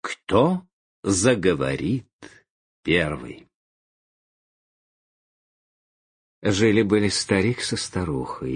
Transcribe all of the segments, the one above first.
Кто заговорит первый? Жили-были старик со старухой,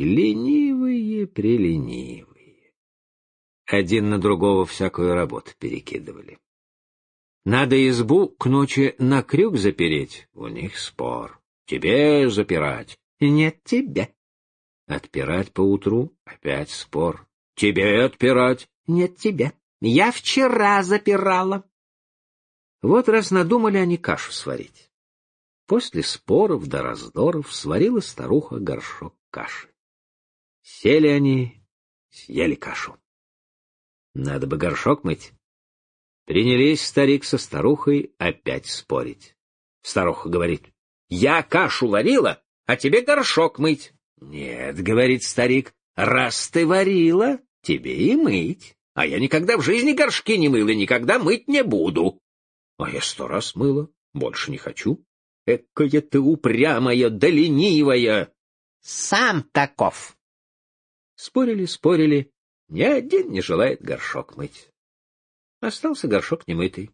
ленивые-преленивые. Один на другого всякую работу перекидывали. Надо избу к ночи на крюк запереть, у них спор. Тебе запирать. Нет, тебе. Отпирать поутру, опять спор. Тебе отпирать. Нет, тебе. Я вчера запирала. Вот раз надумали они кашу сварить. После споров да раздоров сварила старуха горшок каши. Сели они, съели кашу. Надо бы горшок мыть. Принялись старик со старухой опять спорить. Старуха говорит: «Я кашу варила, а тебе горшок мыть». «Нет, — говорит старик, — раз ты варила, тебе и мыть. А я никогда в жизни горшки не мыл и никогда мыть не буду». «А я 100 раз мыла, больше не хочу». «Экая ты упрямая да ленивая!» «Сам таков!» Спорили, спорили, ни один не желает горшок мыть. Остался горшок немытый.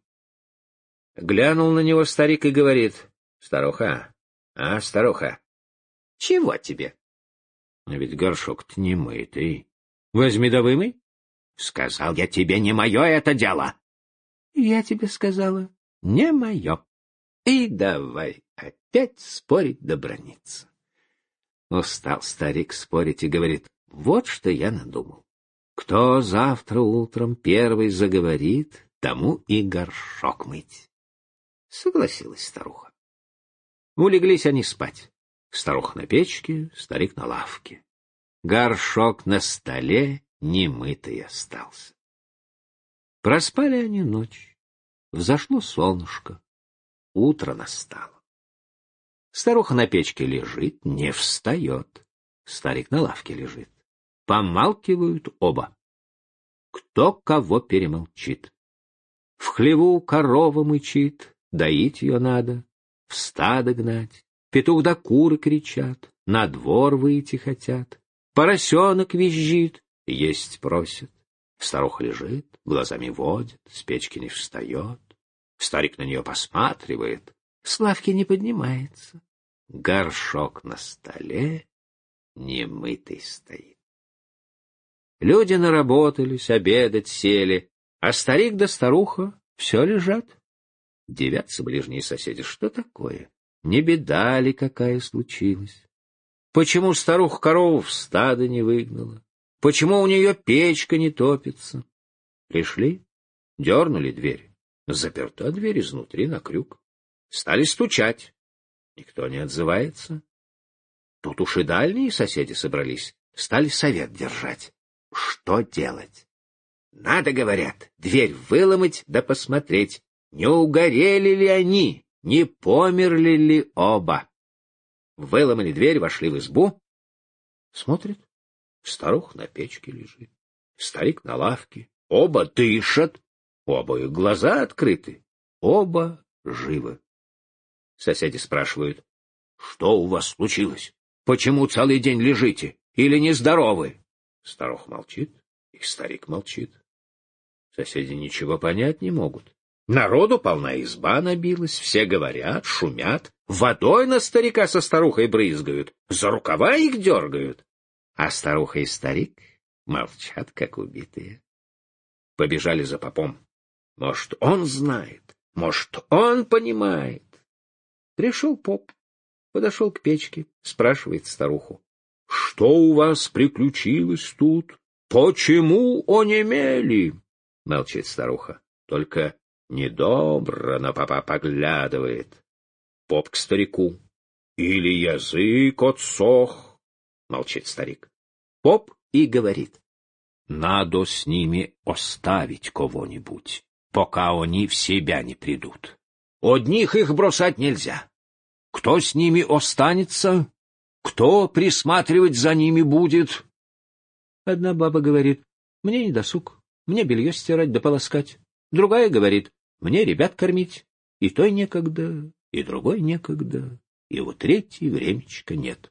Глянул на него старик и говорит: «Старуха, старуха, чего тебе?» «А ведь горшок-то немытый. Возьми да вымой». «Сказал я тебе, не мое это дело». «Я тебе сказала, не мое». И давай опять спорить да браниться. Устал старик спорить и говорит: «Вот что я надумал. Кто завтра утром первый заговорит, тому и горшок мыть». Согласилась старуха. Улеглись они спать. Старуха на печке, старик на лавке. Горшок на столе немытый остался. Проспали они ночь. Взошло солнышко. Утро настало. Старуха на печке лежит, не встает. Старик на лавке лежит. Помалкивают оба. Кто кого перемолчит. В хлеву корова мычит, доить ее надо, в стадо гнать. Петух да куры кричат, на двор выйти хотят. Поросенок визжит, есть просит. Старуха лежит, глазами водит, с печки не встает. Старик на нее посматривает, с лавки не поднимается. Горшок на столе немытый стоит. Люди наработались, обедать сели, а старик да старуха все лежат. Дивятся ближние соседи: что такое? Не беда ли какая случилась? Почему старуха корову в стадо не выгнала? Почему у нее печка не топится? Пришли, дернули дверь. Заперта дверь изнутри на крюк. Стали стучать. Никто не отзывается. Тут уж и дальние соседи собрались. Стали совет держать. Что делать? Надо, говорят, дверь выломать да посмотреть, не угорели ли они, не померли ли оба. Выломали дверь, вошли в избу. Смотрят, старуха на печке лежит, старик на лавке. Оба дышат. У обоих глаза открыты, оба живы. Соседи спрашивают: что у вас случилось? Почему целый день лежите? Или нездоровы? Старуха молчит, и старик молчит. Соседи ничего понять не могут. Народу полна изба набилась, все говорят, шумят, водой на старика со старухой брызгают, за рукава их дергают. А старуха и старик молчат, как убитые. Побежали за попом. Может, он знает, может, он понимает. Пришел поп, подошел к печке, спрашивает старуху: что у вас приключилось тут? Почему онемели? Молчит старуха, только недобро на попа поглядывает. Поп к старику: или язык отсох? Молчит старик. Поп и говорит: надо с ними оставить кого-нибудь, пока они в себя не придут. Одних их бросать нельзя. Кто с ними останется? Кто присматривать за ними будет? Одна баба говорит: мне не досуг, мне белье стирать да полоскать. Другая говорит: мне ребят кормить. И той некогда, и другой некогда, и у третьей времечка нет.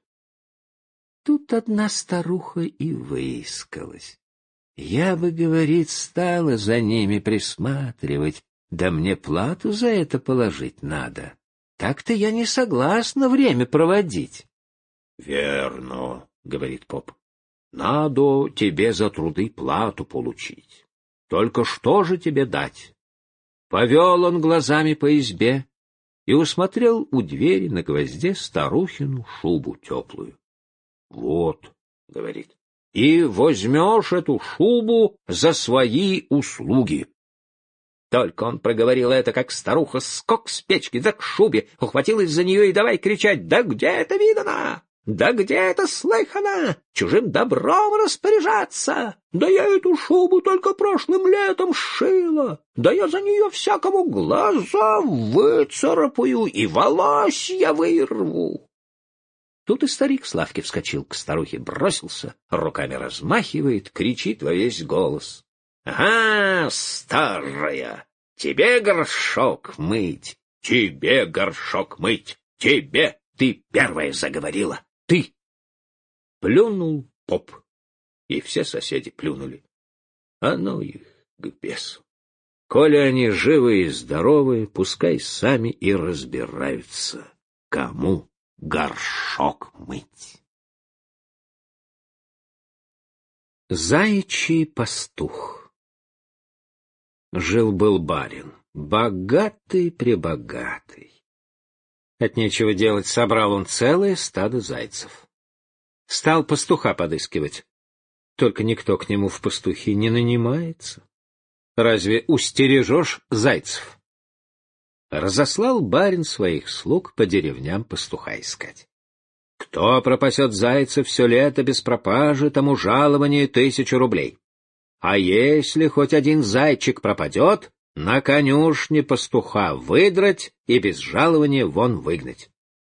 Тут одна старуха и выискалась. Я бы, говорит, стала за ними присматривать, Да мне плату за это положить надо. Так-то я не согласна время проводить. — Верно, — говорит поп. — Надо тебе за труды плату получить. Только что же тебе дать? Повел он глазами по избе и усмотрел у двери на гвозде старухину шубу теплую. — Вот, — говорит, — и возьмешь эту шубу за свои услуги. Только он проговорил это, как старуха скок с печки, да к шубе, ухватилась за нее и давай кричать: «Да где это видано? Да где это слыхано? Чужим добром распоряжаться! Да я эту шубу только прошлым летом сшила! Да я за нее всякому глаза выцарапаю и волосья вырву!» Тут и старик с лавки вскочил к старухе, бросился, руками размахивает, кричит во весь голос: «Ага, старая, тебе горшок мыть, тебе горшок мыть, тебе, ты первая заговорила, ты!» Плюнул поп, и все соседи плюнули. А ну их к бесу. Коли они живы и здоровы, пускай сами и разбираются, кому горшок мыть. Заячий пастух. Жил-был барин, богатый-пребогатый. От нечего делать собрал он целое стадо зайцев. Стал пастуха подыскивать. Только никто к нему в пастухи не нанимается. Разве устережешь зайцев? Разослал барин своих слуг по деревням пастуха искать. Кто пропасет зайца все лето без пропажи, тому жалование 1000 рублей. А если хоть один зайчик пропадет, на конюшне пастуха выдрать и без жалования вон выгнать.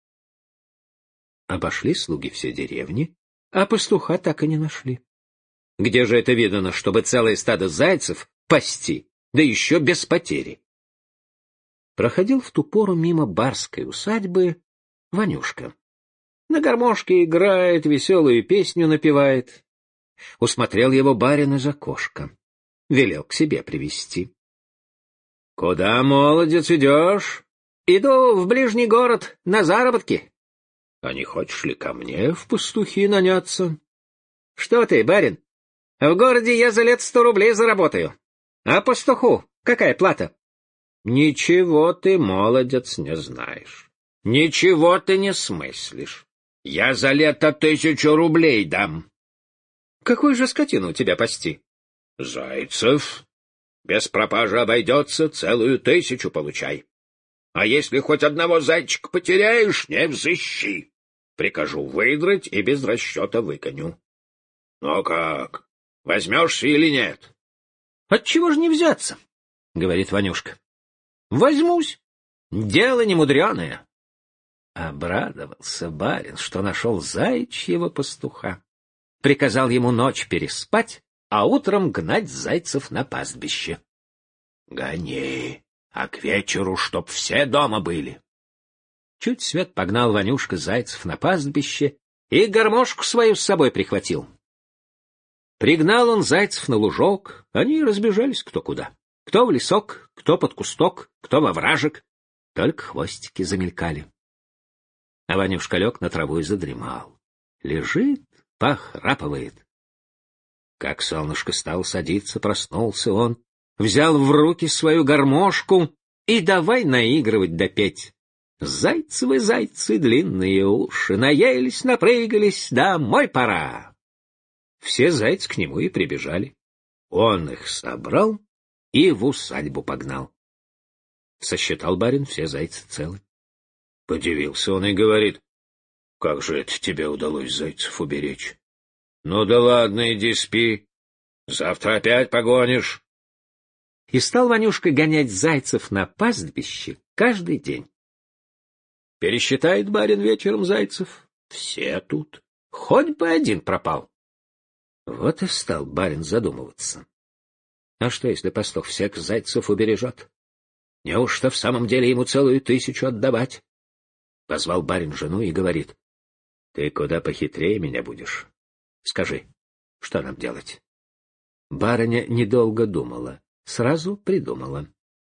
Обошли слуги все деревни, а пастуха так и не нашли. Где же это видано, чтобы целое стадо зайцев пасти, да еще без потери? Проходил в ту пору мимо барской усадьбы Ванюшка. На гармошке играет, веселую песню напевает. Усмотрел его барин из окошка. Велел к себе привести. — Куда, молодец, идешь? — Иду в ближний город на заработки. — А не хочешь ли ко мне в пастухи наняться? — Что ты, барин? В городе я за лет 100 рублей заработаю. А пастуху какая плата? — Ничего ты, молодец, не знаешь. Ничего ты не смыслишь. Я за лето 1000 рублей дам. — Какую же скотину у тебя пасти? — Зайцев. Без пропажи обойдется, целую 1000 получай. А если хоть одного зайчика потеряешь, не взыщи. Прикажу выдрать и без расчета выконю. — Ну как, возьмешься или нет? — Отчего же не взяться? — говорит Ванюшка. — Возьмусь. Дело немудреное. Обрадовался барин, что нашел заячьего пастуха. Приказал ему ночь переспать, а утром гнать зайцев на пастбище. — Гони, а к вечеру чтоб все дома были. Чуть свет погнал Ванюшка зайцев на пастбище и гармошку свою с собой прихватил. Пригнал он зайцев на лужок, они разбежались кто куда. Кто в лесок, кто под кусток, кто во вражек. Только хвостики замелькали. А Ванюшка лег на траву и задремал. Лежит, похрапывает. Как солнышко стало садиться, проснулся он, взял в руки свою гармошку и давай наигрывать да петь. Зайцевы, зайцы, длинные уши, наелись, напрыгались, домой пора. Все зайцы к нему и прибежали. Он их собрал и в усадьбу погнал. Сосчитал барин, все зайцы целы. Подивился он и говорит: — Как же это тебе удалось зайцев уберечь? Ну да ладно, иди спи. Завтра опять погонишь. И стал Ванюшка гонять зайцев на пастбище каждый день. Пересчитает барин вечером зайцев. Все тут. Хоть бы один пропал. Вот и стал барин задумываться. А что, если пастух всех зайцев убережет? Неужто в самом деле ему целую 1000 отдавать? Позвал барин жену и говорит: — Ты куда похитрее меня будешь. Скажи, что нам делать? Барыня недолго думала, сразу придумала.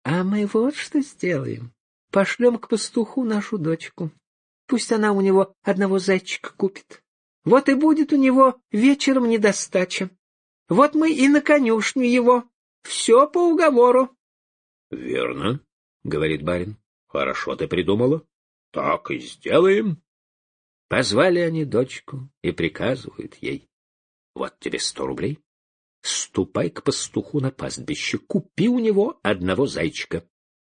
А мы вот что сделаем. Пошлем к пастуху нашу дочку. Пусть она у него одного зайчика купит. Вот и будет у него вечером недостача. Вот мы и на конюшню его. Все по уговору. — Верно, — говорит барин. — Хорошо ты придумала. Так и сделаем. Позвали они дочку и приказывают ей: вот тебе 100 рублей. Ступай к пастуху на пастбище, купи у него одного зайчика.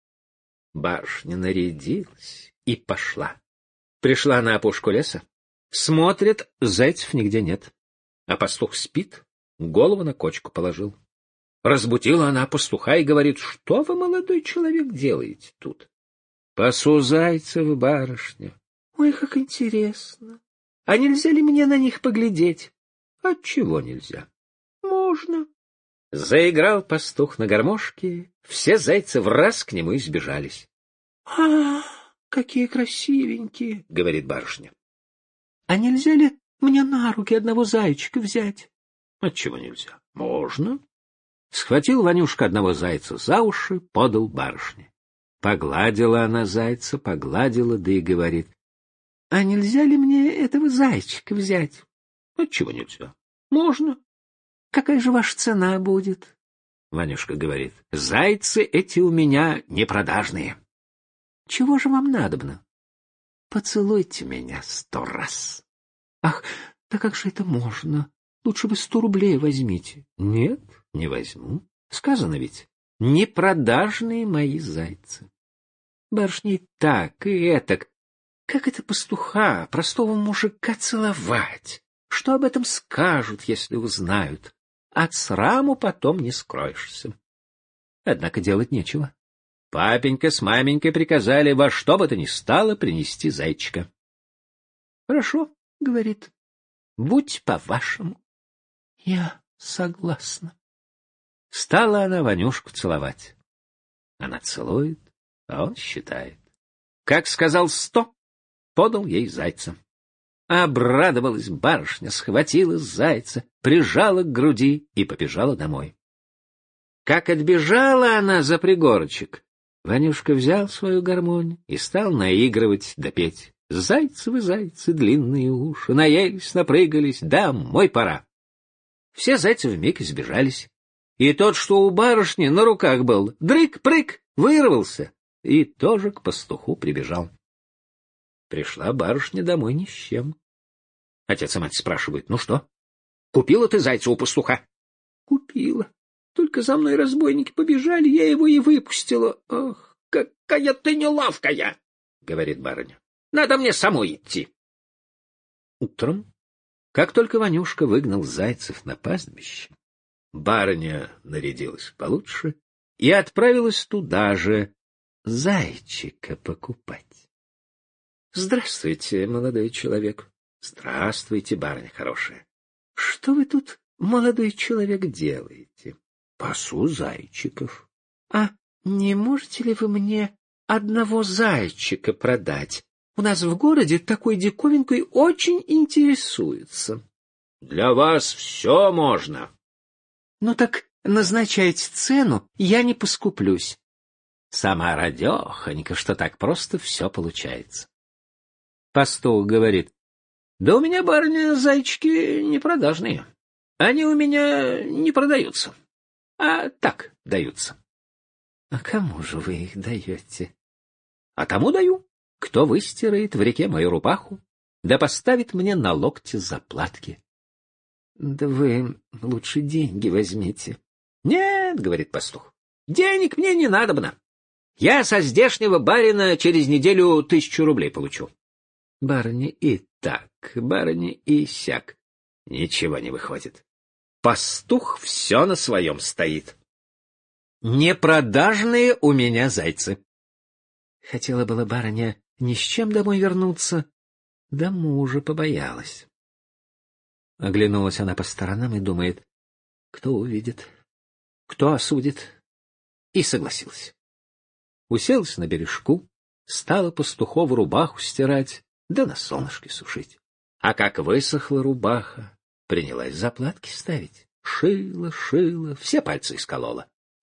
Барышня нарядилась и пошла. Пришла на опушку леса, смотрит, зайцев нигде нет, а пастух спит, голову на кочку положил. Разбудила она пастуха и говорит: что вы, молодой человек, делаете тут? Пасу зайцев, барышня. Ой, как интересно. А нельзя ли мне на них поглядеть? Отчего нельзя? Можно. Заиграл пастух на гармошке, все зайцы враз к нему и сбежались. — А, какие красивенькие, — говорит барышня. — А нельзя ли мне на руки одного зайчика взять? — Отчего нельзя? — Можно. Схватил Ванюшка одного зайца за уши, подал барышне. Погладила она зайца, погладила, да и говорит: — А нельзя ли мне этого зайчика взять? — Отчего нельзя? — Можно. — Какая же ваша цена будет? Ванюшка говорит: — зайцы эти у меня непродажные. — Чего же вам надобно? — Поцелуйте меня 100 раз. — Ах, да как же это можно? Лучше бы 100 рублей возьмите. — Нет, не возьму. Сказано ведь: непродажные мои зайцы. Барышня и так, и этак. Как это пастуха, простого мужика, целовать? Что об этом скажут, если узнают? От сраму потом не скроешься. Однако делать нечего. Папенька с маменькой приказали во что бы то ни стало принести зайчика. — Хорошо, — говорит, — будь по-вашему. Я согласна. Стала она Ванюшку целовать. Она целует, а он считает. Как сказал 100, подал ей зайца. Обрадовалась барышня, схватила зайца, прижала к груди и побежала домой. Как отбежала она за пригорочек, Ванюшка взял свою гармонь и стал наигрывать да петь. Зайцевы, зайцы, длинные уши, наелись, напрыгались, домой пора. Все зайцы вмиг избежались. И тот, что у барышни на руках был, дрык-прык, вырвался и тоже к пастуху прибежал. Пришла барышня домой ни с чем. Отец и мать спрашивают: ну что, купила ты зайца у пастуха? Купила. Только за мной разбойники побежали, я его и выпустила. Ах, какая ты неловкая, говорит барыня. Надо мне самой идти. Утром, как только Ванюшка выгнал зайцев на пастбище, барыня нарядилась получше и отправилась туда же зайчика покупать. — Здравствуйте, молодой человек. — Здравствуйте, барыня хорошая. — Что вы тут, молодой человек, делаете? — Пасу зайчиков. — А не можете ли вы мне одного зайчика продать? У нас в городе такой диковинкой очень интересуются. — Для вас все можно. — Ну так назначайте цену, я не поскуплюсь. Сама радехонька, что так просто все получается. Пастух говорит: да у меня, барыня, зайчики непродажные. Они у меня не продаются, а так даются. — А кому же вы их даете? — А тому даю, кто выстирает в реке мою рубаху, да поставит мне на локте заплатки. — Да вы лучше деньги возьмите. — Нет, — говорит пастух, — денег мне не надобно. Я со здешнего барина через неделю 1000 рублей получу. Барыня и так, барыня и сяк. Ничего не выходит. Пастух все на своем стоит. Непродажные у меня зайцы. Хотела была барыня ни с чем домой вернуться, да мужа побоялась. Оглянулась она по сторонам и думает: кто увидит, кто осудит, и согласилась. Уселась на бережку, стала пастухову рубаху стирать, да на солнышке сушить. А как высохла рубаха, принялась заплатки ставить. Шила, шила, все пальцы исколола.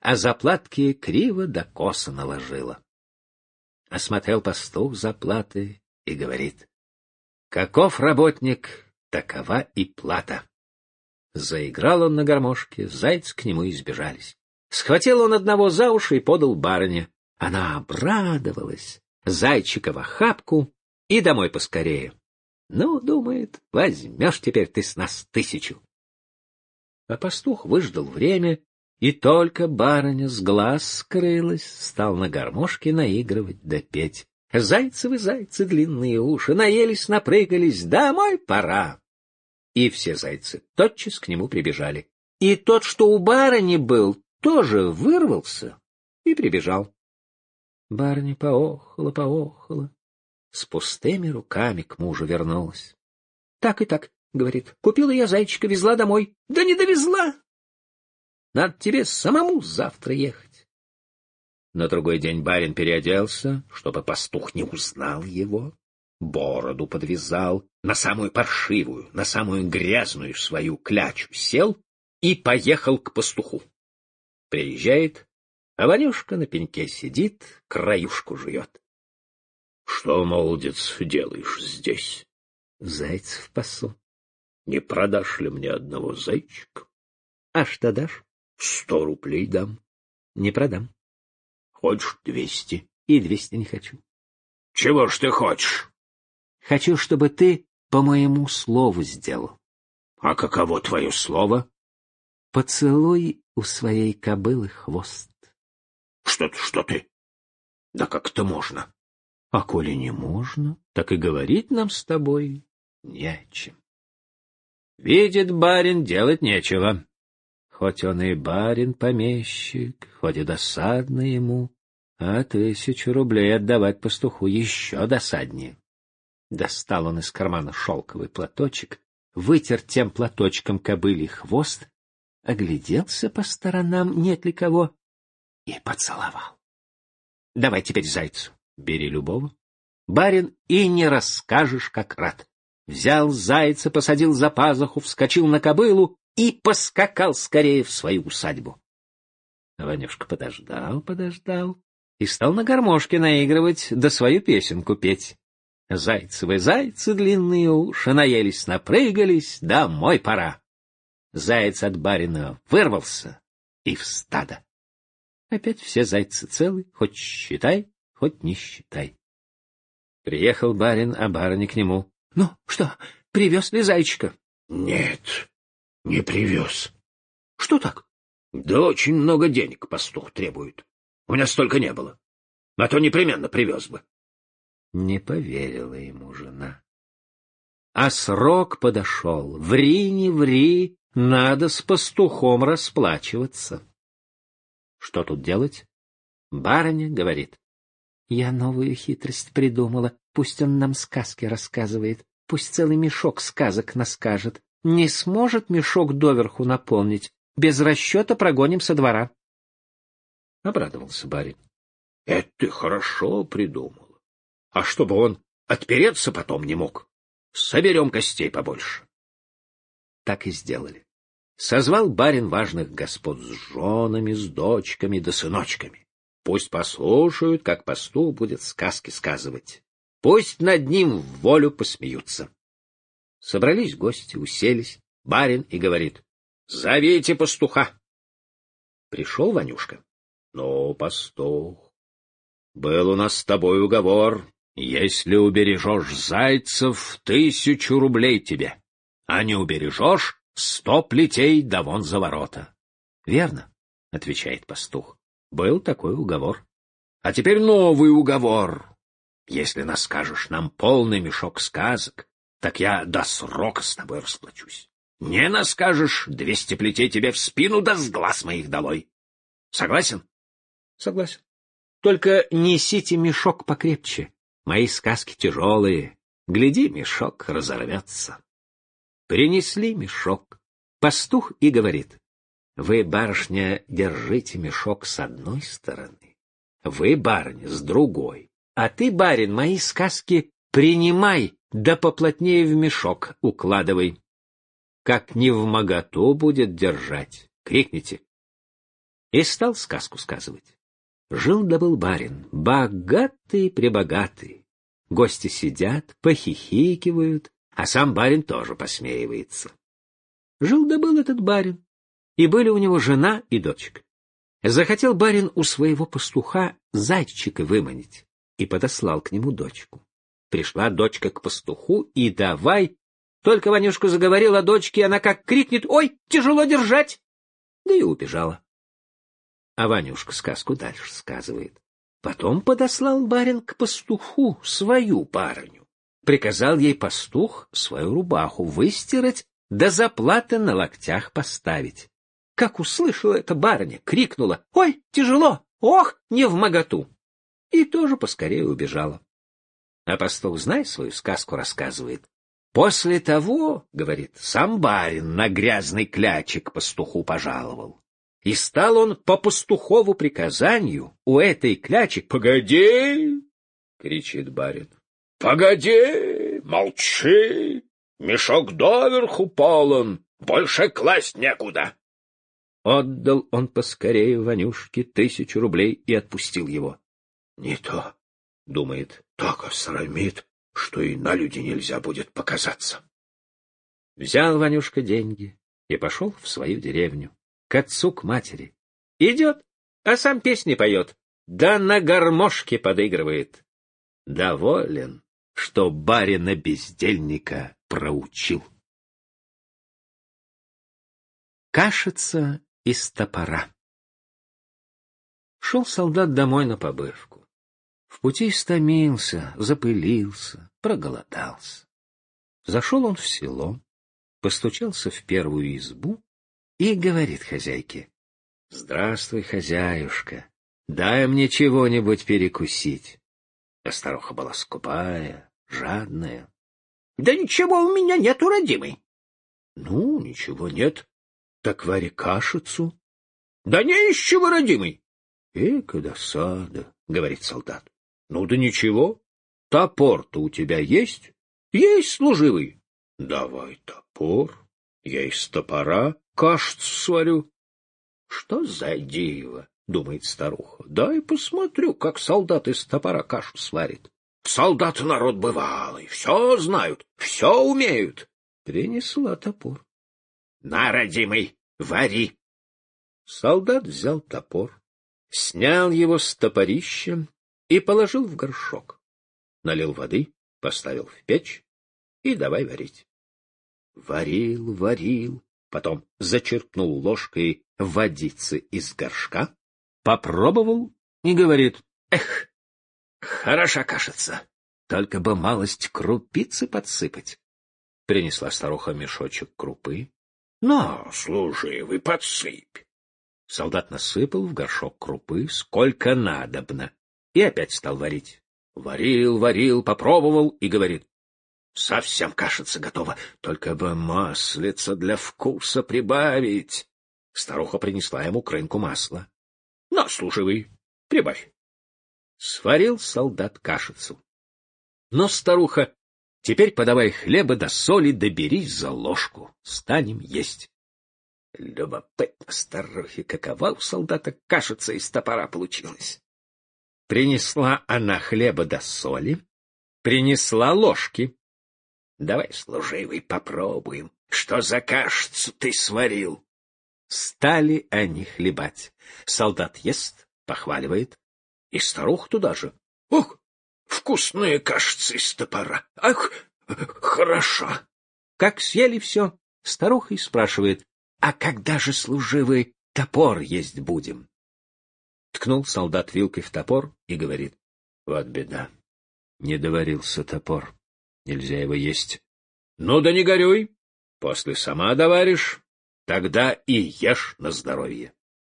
а заплатки криво да косо наложила. Осмотрел пастух заплаты и говорит: каков работник, такова и плата. Заиграл он на гармошке, зайцы к нему избежались. Схватил он одного за уши и подал барыне. Она обрадовалась, зайчика в охапку и домой поскорее. Ну, думает, возьмешь теперь ты с нас 1000. А пастух выждал время, и только барыня с глаз скрылась, стал на гармошке наигрывать да петь. Зайцевы зайцы длинные уши, наелись, напрыгались, домой пора. И все зайцы тотчас к нему прибежали. И тот, что у барыни был, тоже вырвался и прибежал. Барыня поохала, с пустыми руками к мужу вернулась. Так и так, говорит, купила я зайчика, везла домой. Да не довезла. Надо тебе самому завтра ехать. На другой день барин переоделся, чтобы пастух не узнал его, бороду подвязал, на самую паршивую, на самую грязную свою клячу сел и поехал к пастуху. Приезжает, а Ванюшка на пеньке сидит, краюшку жует. — Что, молодец, делаешь здесь? — Зайцев пасу. — Не продашь ли мне одного зайчика? — А что дашь? — 100 рублей дам. — Не продам. — Хочешь 200? — И 200 не хочу. — Чего ж ты хочешь? — Хочу, чтобы ты по моему слову сделал. — А каково твое слово? — Поцелуй у своей кобылы хвост. — Что ты? Да как это можно? — А коли не можно, так и говорить нам с тобой не о чем. Видит барин, делать нечего. Хоть он и барин-помещик, хоть и досадно ему, а 1000 рублей отдавать пастуху еще досаднее. Достал он из кармана шелковый платочек, вытер тем платочком кобылий хвост, огляделся по сторонам, нет ли кого, и поцеловал. Давай теперь зайцу, бери любого. Барин и не расскажешь, как рад. Взял зайца, посадил за пазуху, вскочил на кобылу и поскакал скорее в свою усадьбу. Ванюшка подождал и стал на гармошке наигрывать, да свою песенку петь. Зайцевы зайцы длинные уши, наелись, напрыгались, домой пора. Заяц от барина вырвался и в стадо. Опять все зайцы целы, хоть считай, хоть не считай. Приехал барин, а барыня к нему. — Ну, что, привез ли зайчика? — Нет, не привез. — Что так? — Да очень много денег пастух требует. У меня столько не было. А то непременно привез бы. Не поверила ему жена. А срок подошел. Ври, не ври, надо с пастухом расплачиваться. Что тут делать? Барыня говорит. Я новую хитрость придумала. Пусть он нам сказки рассказывает. Пусть целый мешок сказок наскажет. Не сможет мешок доверху наполнить. Без расчета прогоним со двора. Обрадовался барин. Это ты хорошо придумала. А чтобы он отпереться потом не мог, соберем костей побольше. Так и сделали. Созвал барин важных господ с женами, с дочками да сыночками. Пусть послушают, как пастух будет сказки сказывать. Пусть над ним в волю посмеются. Собрались гости, уселись. Барин и говорит: зовите пастуха. Пришел Ванюшка. Ну, пастух, был у нас с тобой уговор. Если убережешь зайцев, 1000 рублей тебе, а не убережешь, 100 плетей да вон за ворота. — Верно, — отвечает пастух. — Был такой уговор. А теперь новый уговор. Если наскажешь нам полный мешок сказок, так я до срока с тобой расплачусь. Не наскажешь, 200 плетей тебе в спину да с глаз моих долой. Согласен? — Согласен. Только несите мешок покрепче. Мои сказки тяжелые. Гляди, мешок разорвется. Принесли мешок. Пастух и говорит: вы, барышня, держите мешок с одной стороны, вы, барыня, с другой, а ты, барин, мои сказки принимай, да поплотнее в мешок укладывай. Как невмоготу будет держать, крикните. и стал сказку сказывать. Жил да был барин, богатый-пребогатый. Гости сидят, похихикивают, а сам барин тоже посмеивается. Жил да был этот барин, и были у него жена и дочка. Захотел барин у своего пастуха зайчика выманить, и подослал к нему дочку. Пришла дочка к пастуху, и давай, только Ванюшка заговорил о дочке, она как крикнет: «Ой, тяжело держать!» Да и убежала. А Ванюшка сказку дальше сказывает. Потом подослал барин к пастуху свою барыню. Приказал ей пастух свою рубаху выстирать, да заплаты на локтях поставить. Как услышала эта барыня, крикнула: «Ой, тяжело! Ох, невмоготу!» И тоже поскорее убежала. А пастух, знай, свою сказку рассказывает. После того, говорит, сам барин на грязный клячик пастуху пожаловал. И стал он по пастухову приказанию у этой клячи... — Погоди! — кричит барин. — Погоди! Молчи! Мешок доверху полон, больше класть некуда. Отдал он поскорее Ванюшке 1000 рублей и отпустил его. Не то, думает, так осрамит, что и на люди нельзя будет показаться. Взял Ванюшка деньги и пошел в свою деревню, к отцу, к матери. Идет, а сам песни поет, да на гармошке подыгрывает. Доволен, что барина-бездельника проучил. Кашица из топора. Шел солдат домой на побывку. В пути истомился, запылился, проголодался. Зашел он в село, постучался в первую избу и говорит хозяйке: — Здравствуй, хозяюшка, дай мне чего-нибудь перекусить. А старуха была скупая, жадная. — Да ничего у меня нету, родимый. — Ну, ничего нет. Так вари кашицу. — Да не из чего, родимый. — Эка досада, — говорит солдат. — Ну да ничего. Топор-то у тебя есть? — Есть, служивый. — Давай топор, я из топора кашицу сварю. — Что за диво, — думает старуха. — Дай посмотрю, как солдат из топора кашу сварит. Солдаты народ бывалый, все знают, все умеют. Принесла топор. — На, родимый, вари. Солдат взял топор, снял его с топорища и положил в горшок. Налил воды, поставил в печь и давай варить. Варил, варил, потом зачерпнул ложкой водицы из горшка, попробовал и говорит: — Эх, хороша кашица, только бы малость крупицы подсыпать. Принесла старуха мешочек крупы. — На, служивый, подсыпь. Солдат насыпал в горшок крупы сколько надобно и опять стал варить. Варил, варил, попробовал и говорит: — Совсем кашица готова, только бы маслица для вкуса прибавить. Старуха принесла ему крынку масла. — На, служивый, прибавь. Сварил солдат кашицу. Но старуха: — Теперь подавай хлеба да соли, да берись за ложку, станем есть. Любопытно старухе, какова у солдата кашица из топора получилась. Принесла она хлеба да соли, принесла ложки. Давай, служивый, попробуем, что за кашицу ты сварил. Стали они хлебать. Солдат ест, похваливает, и старуха туда же. Ох, вкусная кашица из топора, ах, хорошо. Как съели все, старуха и спрашивает: а когда же, служивый, топор есть будем? Ткнул солдат вилкой в топор и говорит: вот беда, не доварился топор, нельзя его есть. Ну да не горюй, после сама доваришь, тогда и ешь на здоровье.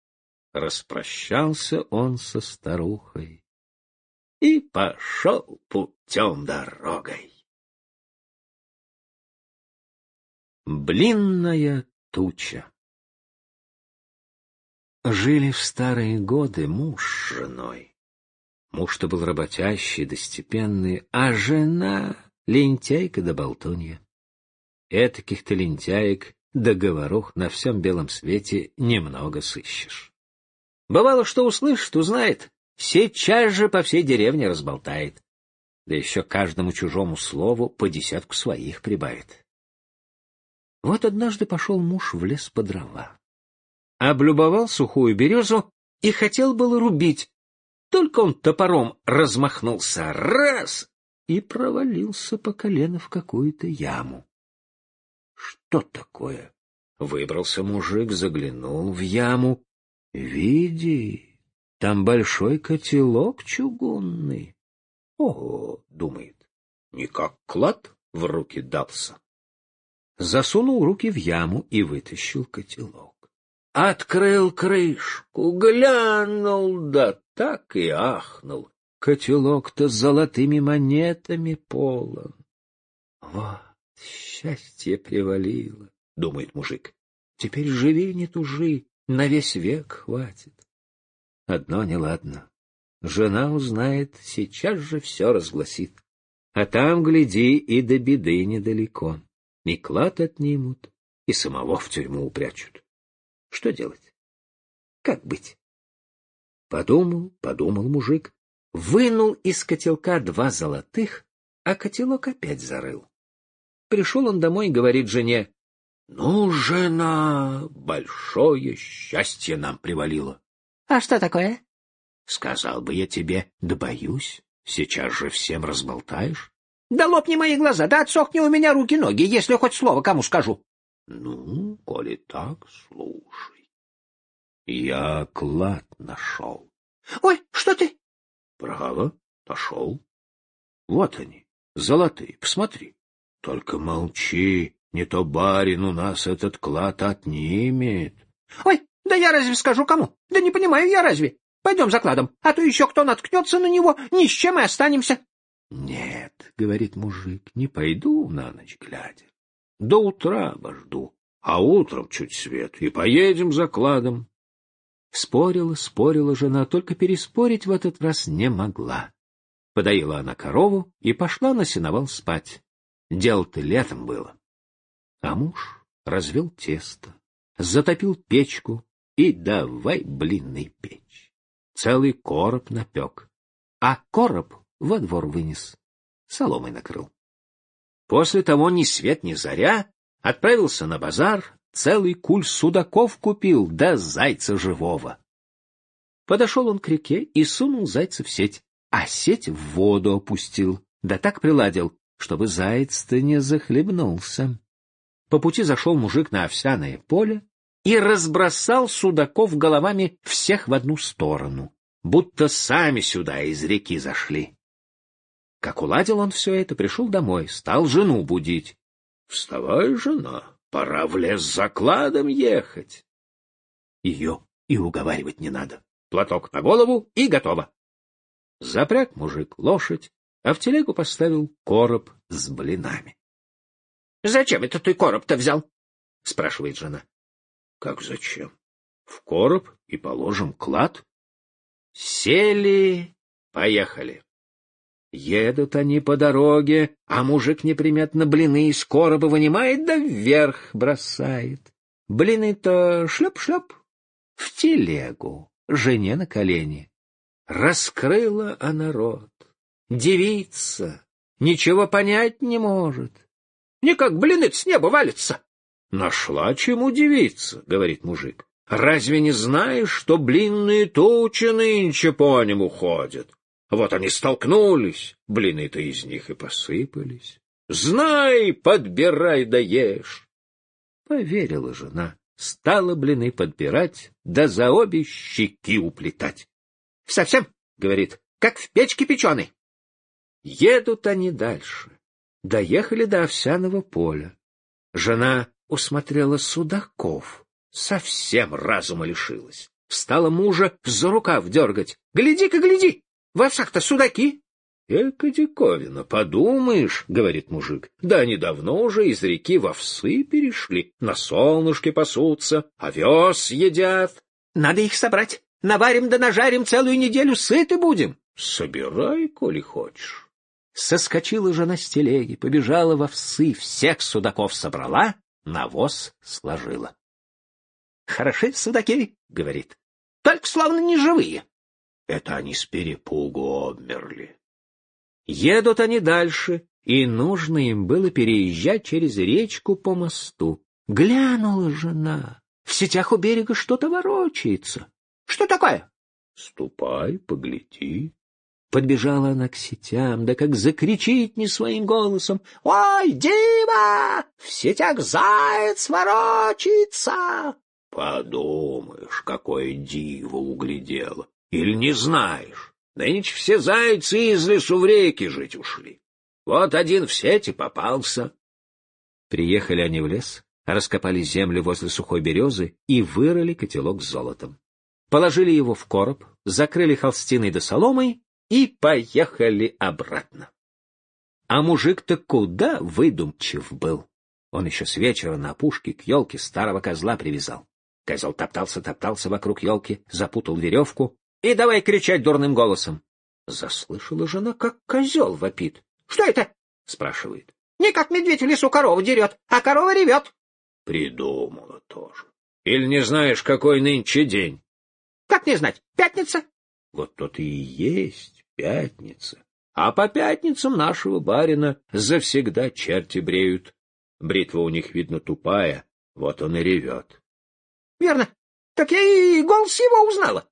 Распрощался он со старухой и пошел путем дорогой. Блинная туча. Жили в старые годы муж с женой. Муж-то был работящий да степенный, а жена — лентяйка да болтунья. Этаких-то лентяек да говорух на всем белом свете немного сыщешь. Бывало, что услышит, узнает, сейчас же по всей деревне разболтает. Да еще каждому чужому слову по десятку своих прибавит. Вот однажды пошел муж в лес по дрова. Облюбовал сухую березу и хотел было рубить. Только он топором размахнулся раз и провалился по колено в какую-то яму. Что такое? Выбрался мужик, заглянул в яму. Види, там большой котелок чугунный. Ого, думает, не как клад в руки дался. Засунул руки в яму и вытащил котелок. Открыл крышку, глянул, да так и ахнул. Котелок-то с золотыми монетами полон. Вот, счастье привалило, думает мужик. Теперь живи, не тужи, на весь век хватит. Одно неладно. Жена узнает, сейчас же все разгласит. А там, гляди, и до беды недалеко. И клад отнимут, и самого в тюрьму упрячут. Что делать? Как быть? Подумал мужик, вынул из котелка 2 золотых, а котелок опять зарыл. Пришел он домой и говорит жене: «Ну, жена, большое счастье нам привалило». А что такое? Сказал бы я тебе, да боюсь, сейчас же всем разболтаешь. Да лопни мои глаза, да отсохни у меня руки-ноги, если хоть слово кому скажу. Ну, коли так, слушай. Я клад нашел. Ой, что ты? Право, нашел. Вот они, золотые, посмотри. Только молчи, не то барин у нас этот клад отнимет. Ой, да я разве скажу кому? Да не понимаю я разве? Пойдем за кладом, а то еще кто наткнется на него, ни с чем и останемся. Нет, говорит мужик, не пойду на ночь глядя. До утра обожду, а утром чуть свет, и поедем за кладом. Спорила жена, только переспорить в этот раз не могла. Подоила она корову и пошла на сеновал спать. Дело-то летом было. А муж развел тесто, затопил печку и давай блины печь. Целый короб напек, а короб во двор вынес, соломой накрыл. После того ни свет ни заря отправился на базар, целый куль судаков купил, да зайца живого. Подошел он к реке и сунул зайца в сеть, а сеть в воду опустил, да так приладил, чтобы заяц-то не захлебнулся. По пути зашел мужик на овсяное поле и разбросал судаков головами всех в одну сторону, будто сами сюда из реки зашли. Как уладил он все это, пришел домой, стал жену будить. — Вставай, жена, пора в лес за кладом ехать. Ее и уговаривать не надо. Платок на голову и готово. Запряг мужик лошадь, а в телегу поставил короб с блинами. — Зачем это ты короб-то взял? — спрашивает жена. — Как зачем? В короб и положим клад. Сели, поехали. Едут они по дороге, а мужик неприметно блины из короба вынимает да вверх бросает. Блины-то шлеп-шлеп в телегу, жене на колени. Раскрыла она рот. Девица ничего понять не может. Никак блины с неба валятся. Нашла чему удивиться, говорит мужик. Разве не знаешь, что блинные тучи нынче по нему ходят? Вот они столкнулись, блины-то из них и посыпались. Знай, подбирай да ешь. Поверила жена, стала блины подбирать, да за обе щеки уплетать. Совсем, говорит, как в печке печеной. Едут они дальше. Доехали до овсяного поля. Жена усмотрела судаков, совсем разума лишилась. Стала мужа за рукав дергать. Гляди-ка, гляди, в овсах-то судаки. Эка диковина, подумаешь, говорит мужик. Да они давно уже из реки в овсы перешли, на солнышке пасутся, овес едят. Надо их собрать. Наварим да нажарим, целую неделю сыты будем. Собирай, коли хочешь. Соскочила жена с телеги, побежала в овсы, всех судаков собрала, навоз сложила. — Хороши судаки, — говорит. только словно не живые. Это они с перепугу обмерли. Едут они дальше, и нужно им было переезжать через речку по мосту. Глянула жена. В сетях у берега что-то ворочается. Что такое? Ступай, погляди. Подбежала она к сетям, да как закричит не своим голосом: «Ой, дива! В сетях заяц ворочается!» Подумаешь, какое диво углядело. Или не знаешь? Нынче все зайцы из лесу в реки жить ушли. Вот один в сети попался. Приехали они в лес, раскопали землю возле сухой березы и вырыли котелок с золотом. Положили его в короб, закрыли холстиной да соломой и поехали обратно. А мужик-то куда выдумчив был. Он еще с вечера на опушке к елке старого козла привязал. Козел топтался вокруг елки, запутал веревку и давай кричать дурным голосом. Заслышала жена, как козел вопит. — Что это? — спрашивает. — Не как медведь в лесу корову дерет, а корова ревет. Придумала тоже. Или не знаешь, какой нынче день? — Как не знать? Пятница? — Вот то-то и есть пятница. А по пятницам нашего барина завсегда черти бреют. Бритва у них, видно, тупая, вот он и ревет. — Верно. Так я и голос его узнала.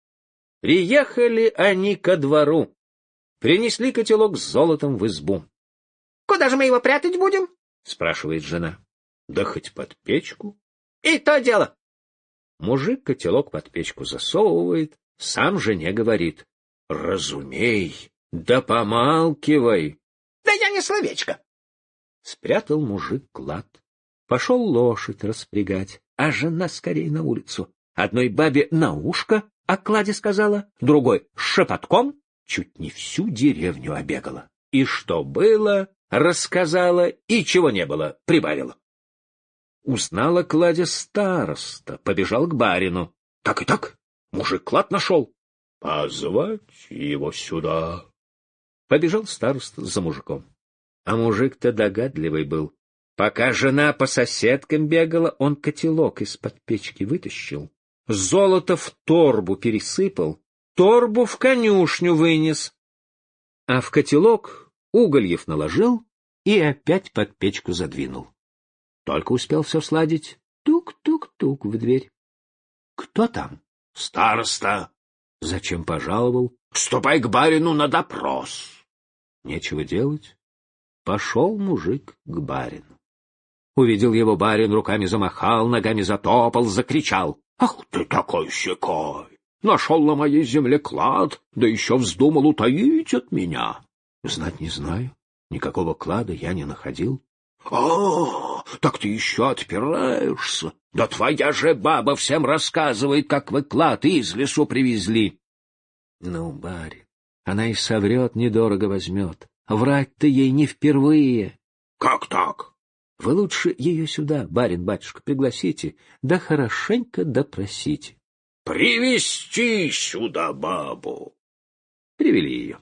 Приехали они ко двору. Принесли котелок с золотом в избу. — Куда же мы его прятать будем? — спрашивает жена. — Да хоть под печку. — И то дело. Мужик котелок под печку засовывает, сам жене говорит: — Разумей, да помалкивай. — Да я не словечко. Спрятал мужик клад. Пошел лошадь распрягать, а жена скорей на улицу. Одной бабе на ушко о кладе сказала, другой с шепотком чуть не всю деревню обегала. И что было, рассказала, и чего не было, прибавила. Узнала кладе староста, побежал к барину. Так и так, мужик клад нашел. Позвать его сюда. Побежал староста за мужиком. А мужик-то догадливый был. Пока жена по соседкам бегала, он котелок из-под печки вытащил, золото в торбу пересыпал, торбу в конюшню вынес, а в котелок угольев наложил и опять под печку задвинул. Только успел все сладить, тук-тук-тук в дверь. — Кто там? — Староста. — Зачем пожаловал? — Ступай к барину на допрос. Нечего делать. Пошел мужик к барину. Увидел его барин, руками замахал, ногами затопал, закричал: — Ах ты такой-сякой! Нашел на моей земле клад, да еще вздумал утаить от меня. — Знать не знаю, никакого клада я не находил. — Так ты еще отпираешься? Да твоя же баба всем рассказывает, как вы клад из лесу привезли. — Ну, барин, она и соврет, недорого возьмет. Врать-то ей не впервые. — Как так? — Вы лучше ее сюда, барин-батюшка, пригласите, да хорошенько допросите. — Привести сюда бабу. Привели ее.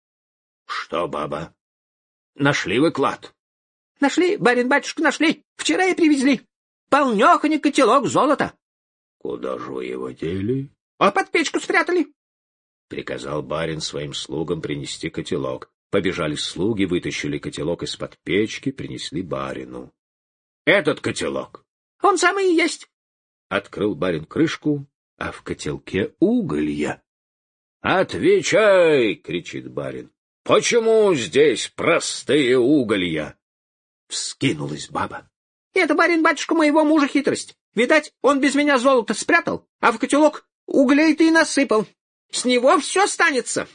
— Что, баба, нашли вы клад? — Нашли, барин-батюшка, нашли. Вчера и привезли. Полнеханик котелок золота. — Куда же вы его дели? — А под печку спрятали. Приказал барин своим слугам принести котелок. Побежали слуги, вытащили котелок из-под печки, принесли барину. — Этот котелок? — Он самый и есть. Открыл барин крышку, а в котелке уголья. — Отвечай! — кричит барин. — Почему здесь простые уголья? Вскинулась баба. — Это, барин-батюшка, моего мужа хитрость. Видать, он без меня золото спрятал, а в котелок углей-то и насыпал. С него все останется.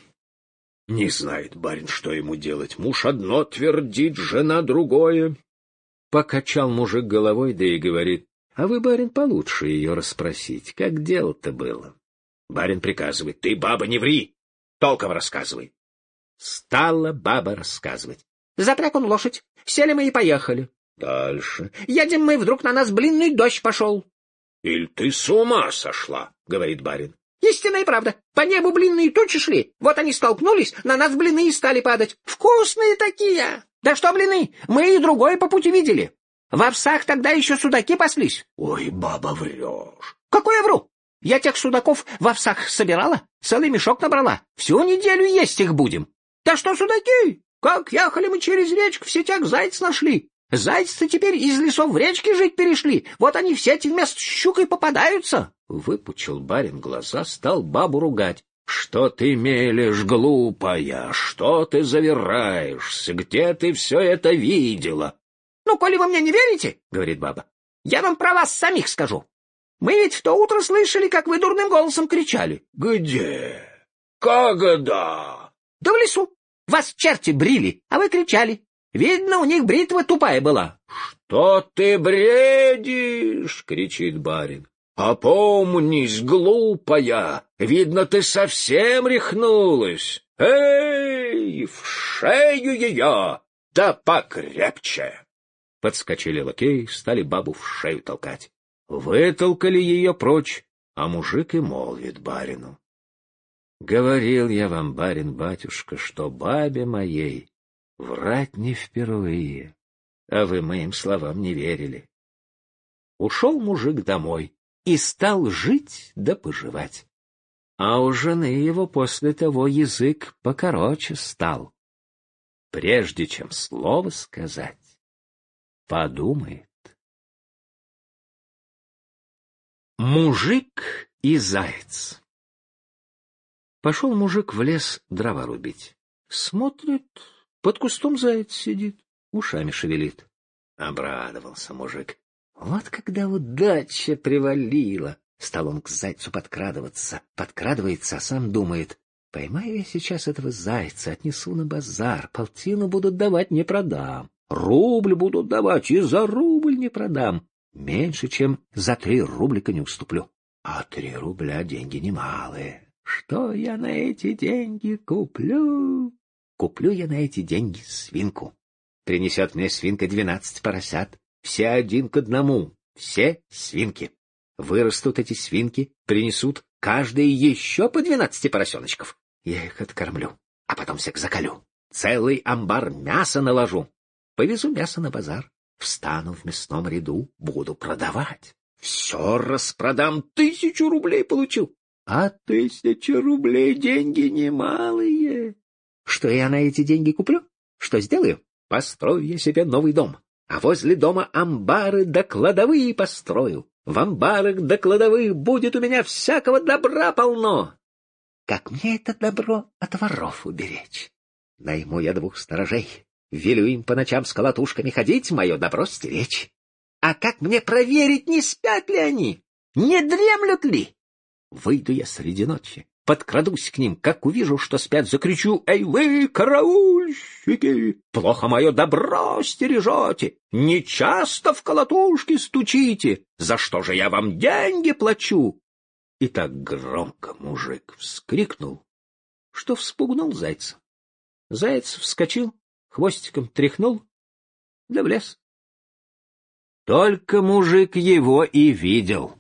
Не знает барин, что ему делать. Муж одно твердит, жена другое. Покачал мужик головой, да и говорит: — А вы, барин, получше ее расспросить, как дело-то было. Барин приказывает: — Ты, баба, не ври, толком рассказывай. Стала баба рассказывать. Запряг он лошадь, сели мы и поехали. Дальше. Едем мы, вдруг на нас блинный дождь пошел. — Иль ты с ума сошла, — говорит барин. Истинная правда. По небу блинные тучи шли. Вот они столкнулись, на нас блины и стали падать. Вкусные такие! Да что блины, мы и другое по пути видели. В овсах тогда еще судаки паслись. Ой, баба, врешь. Какой я вру? Я тех судаков в овсах собирала, целый мешок набрала. Всю неделю есть их будем. Да что судаки? Как ехали мы через речку, в сетях зайц нашли. Зайцы-то теперь из лесов в речке жить перешли. Вот они в сети вместо щукой попадаются. Выпучил барин глаза, стал бабу ругать. Что ты мелешь, глупая? Что ты завираешься? Где ты все это видела? Ну, коли вы мне не верите, говорит баба, я вам про вас самих скажу. Мы ведь в то утро слышали, как вы дурным голосом кричали. Где? Когда? Да в лесу. Вас черти брили, а вы кричали. Видно, у них бритва тупая была. Что ты бредишь? Кричит барин. Опомнись, глупая. Видно, ты совсем рехнулась. Эй, в шею ее, да покрепче. Подскочили лакеи, стали бабу в шею толкать. Вытолкали ее прочь, а мужик и молвит барину. Говорил я вам, барин-батюшка, что бабе моей врать не впервые, а вы моим словам не верили. Ушел мужик домой и стал жить да поживать. А у жены его после того язык покороче стал. Прежде чем слово сказать, подумает. Мужик и заяц. Пошел мужик в лес дрова рубить. Смотрит, под кустом заяц сидит, ушами шевелит. Обрадовался мужик. Вот когда удача привалила. Стал он к зайцу подкрадываться. Подкрадывается, а сам думает: поймаю я сейчас этого зайца, отнесу на базар, полтину будут давать, не продам. Рубль будут давать, и за рубль не продам. Меньше, чем за 3 рублика не уступлю. А 3 рубля деньги немалые. Что я на эти деньги куплю? Куплю я на эти деньги свинку. Принесет мне свинка 12 поросят. Все один к одному. Все свинки. Вырастут эти свинки, принесут каждые еще по 12 поросеночков. Я их откормлю, а потом всех заколю. Целый амбар мяса наложу. Повезу мясо на базар. Встану в мясном ряду, буду продавать. Все распродам, 1000 рублей получу. А 1000 рублей деньги немалые. Что я на эти деньги куплю? Что сделаю? Построю я себе новый дом. А возле дома амбары да кладовые построю. В амбарах да кладовых будет у меня всякого добра полно. Как мне это добро от воров уберечь? Найму я 2 сторожей. Велю им по ночам с колотушками ходить, мое добро стеречь. А как мне проверить, не спят ли они? Не дремлют ли? Выйду я среди ночи, подкрадусь к ним, как увижу, что спят, закричу: «Эй вы, караульщики! Плохо мое добро стережете! Не часто в колотушки стучите! За что же я вам деньги плачу?» И так громко мужик вскрикнул, что вспугнул зайца. Заяц вскочил, хвостиком тряхнул, да в лес. Только мужик его и видел.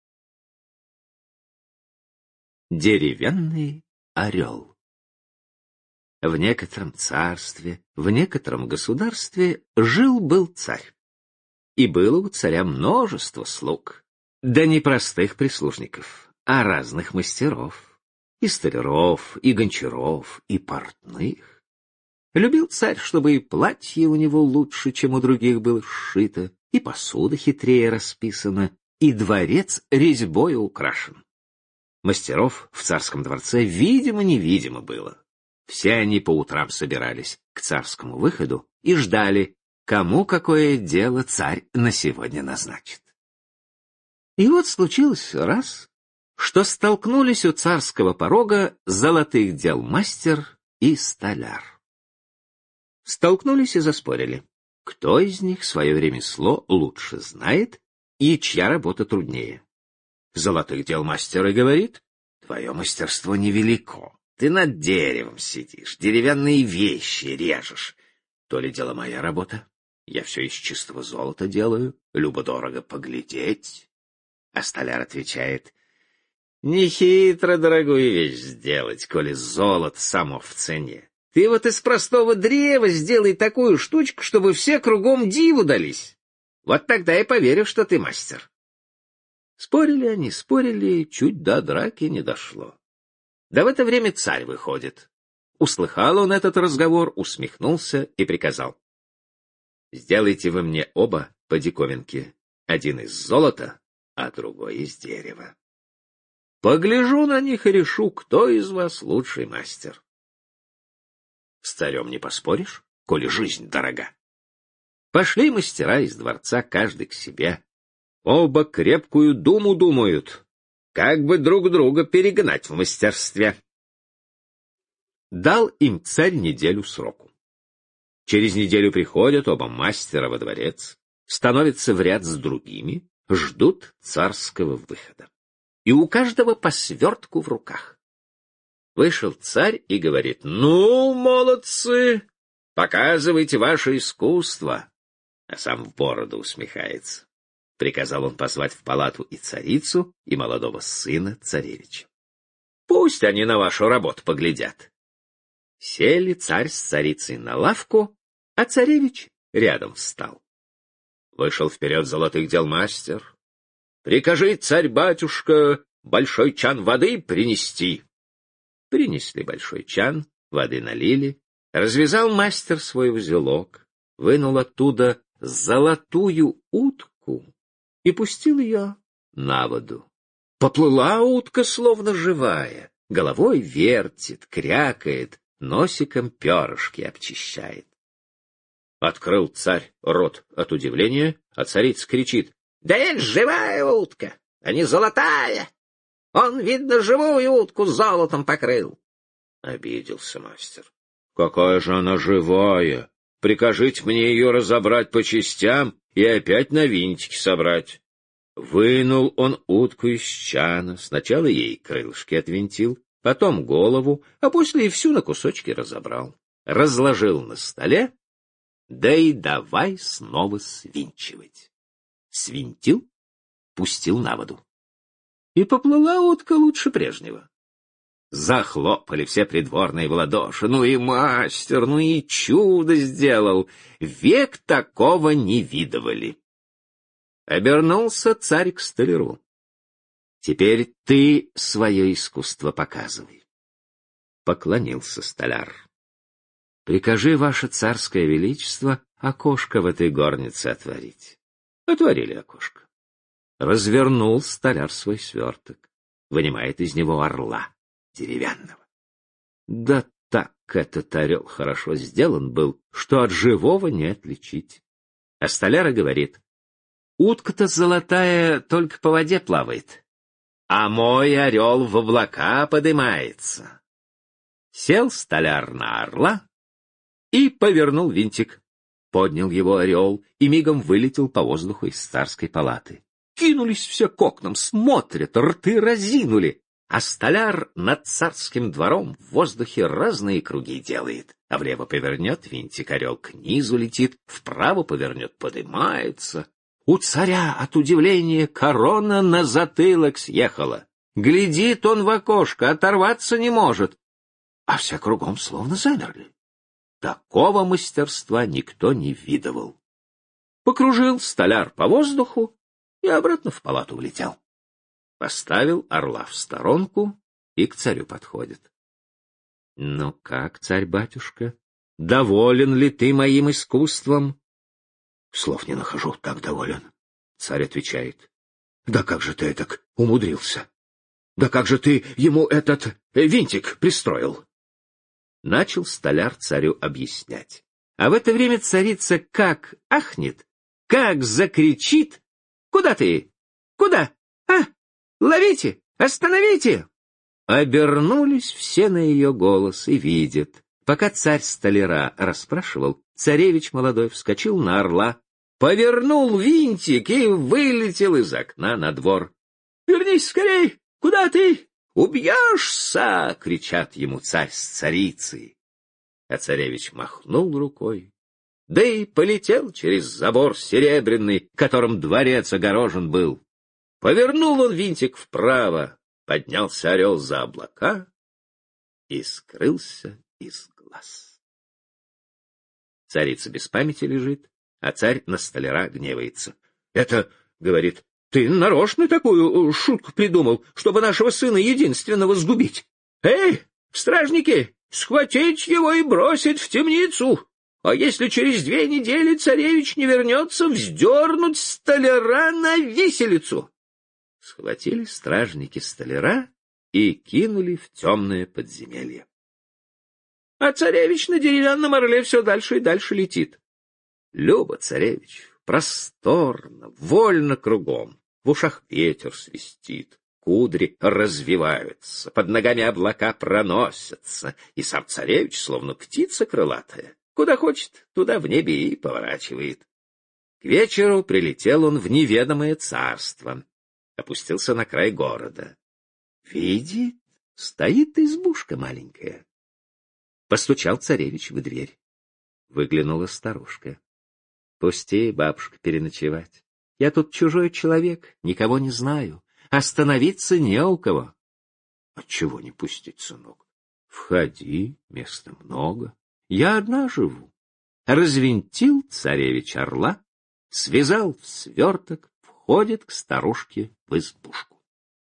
Деревянный орел. В некотором царстве, в некотором государстве жил-был царь. И было у царя множество слуг, да не простых прислужников, а разных мастеров, и столяров, и гончаров, и портных. Любил царь, чтобы и платье у него лучше, чем у других было сшито, и посуда хитрее расписана, и дворец резьбой украшен. Мастеров в царском дворце видимо-невидимо было. Все они по утрам собирались к царскому выходу и ждали, кому какое дело царь на сегодня назначит. И вот случилось раз, что столкнулись у царского порога золотых дел мастер и столяр. Столкнулись и заспорили, кто из них свое ремесло лучше знает и чья работа труднее. Золотых дел мастер и говорит: твое мастерство невелико, ты над деревом сидишь, деревянные вещи режешь. То ли дело моя работа, я все из чистого золота делаю, любо-дорого поглядеть. А столяр отвечает: нехитро дорогую вещь сделать, коли золото само в цене. Ты вот из простого древа сделай такую штучку, чтобы все кругом диву дались. Вот тогда я поверю, что ты мастер. Спорили они, спорили, чуть до драки не дошло. Да в это время царь выходит. Услыхал он этот разговор, усмехнулся и приказал: «Сделайте вы мне оба по диковинке, один из золота, а другой из дерева. Погляжу на них и решу, кто из вас лучший мастер». С царем не поспоришь, коли жизнь дорога. Пошли мастера из дворца, каждый к себе. Оба крепкую думу думают, как бы друг друга перегнать в мастерстве. Дал им царь неделю сроку. Через неделю приходят оба мастера во дворец, становятся в ряд с другими, ждут царского выхода. И у каждого по свертку в руках. Вышел царь и говорит: «Ну, молодцы, показывайте ваше искусство», а сам в бороду усмехается. Приказал он позвать в палату и царицу, и молодого сына царевича. Пусть они на вашу работу поглядят. Сели царь с царицей на лавку, а царевич рядом встал. Вышел вперед золотых дел мастер. «Прикажи, царь-батюшка, большой чан воды принести». Принесли большой чан, воды налили, развязал мастер свой узелок, вынул оттуда золотую утку и пустил ее на воду. Поплыла утка, словно живая, головой вертит, крякает, носиком перышки обчищает. Открыл царь рот от удивления, а царица кричит: «Да это живая утка, а не золотая! Он, видно, живую утку золотом покрыл». Обиделся мастер. «Какая же она живая! Прикажите мне ее разобрать по частям и опять на винтики собрать». Вынул он утку из чана, сначала ей крылышки отвинтил, потом голову, а после и всю на кусочки разобрал. Разложил на столе, да и давай снова свинчивать. Свинтил, пустил на воду. И поплыла утка лучше прежнего. Захлопали все придворные в ладоши. Ну и мастер, ну и чудо сделал. Век такого не видывали. Обернулся царь к столяру. Теперь ты свое искусство показывай. Поклонился столяр. Прикажи, ваше царское величество, окошко в этой горнице отворить. Отворили окошко. Развернул столяр свой сверток. Вынимает из него орла деревянного. Да так этот орел хорошо сделан был, что от живого не отличить. А столяр говорит: утка-то золотая только по воде плавает, а мой орел в облака подымается. Сел столяр на орла и повернул винтик. Поднял его орел и мигом вылетел по воздуху из царской палаты. Кинулись все к окнам, смотрят, рты разинули, а столяр над царским двором в воздухе разные круги делает. А влево повернет винтик, орел к низу летит, вправо повернет, подымается. У царя от удивления корона на затылок съехала. Глядит он в окошко, оторваться не может, а все кругом словно замерли. Такого мастерства никто не видывал. Покружил столяр по воздуху и обратно в палату влетел. Поставил орла в сторонку и к царю подходит. — Ну как, царь-батюшка, доволен ли ты моим искусством? — Слов не нахожу, так доволен. Царь отвечает: — Да как же ты так умудрился? Да как же ты ему этот винтик пристроил? Начал столяр царю объяснять. А в это время царица как ахнет, как закричит: «Куда ты? Куда? А? Ловите! Остановите!» Обернулись все на ее голос и видят. Пока царь столяра расспрашивал, царевич молодой вскочил на орла, повернул винтик и вылетел из окна на двор. «Вернись скорей! Куда ты? Убьешься!» — кричат ему царь с царицей. А царевич махнул рукой, да и полетел через забор серебряный, которым дворец огорожен был. Повернул он винтик вправо, поднялся орел за облака и скрылся из глаз. Царица без памяти лежит, а царь на столяра гневается. — Это, — говорит, Ты нарочно такую шутку придумал, чтобы нашего сына единственного сгубить. Эй, стражники, схватить его и бросить в темницу! А если через 2 недели царевич не вернется, вздернуть столяра на виселицу!» Схватили стражники столяра и кинули в темное подземелье. А царевич на деревянном орле все дальше и дальше летит. Любо царевич, просторно, вольно кругом. В ушах ветер свистит, кудри развиваются, под ногами облака проносятся, и сам царевич, словно птица крылатая, куда хочет, туда в небе и поворачивает. К вечеру прилетел он в неведомое царство, опустился на край города. Видит, стоит избушка маленькая. Постучал царевич в дверь. Выглянула старушка. — Пусти, бабушка, переночевать. Я тут чужой человек, никого не знаю. Остановиться не у кого. — Отчего не пустить, сынок? Входи, места много. Я одна живу. Развинтил царевич орла, связал в сверток, входит к старушке в избушку.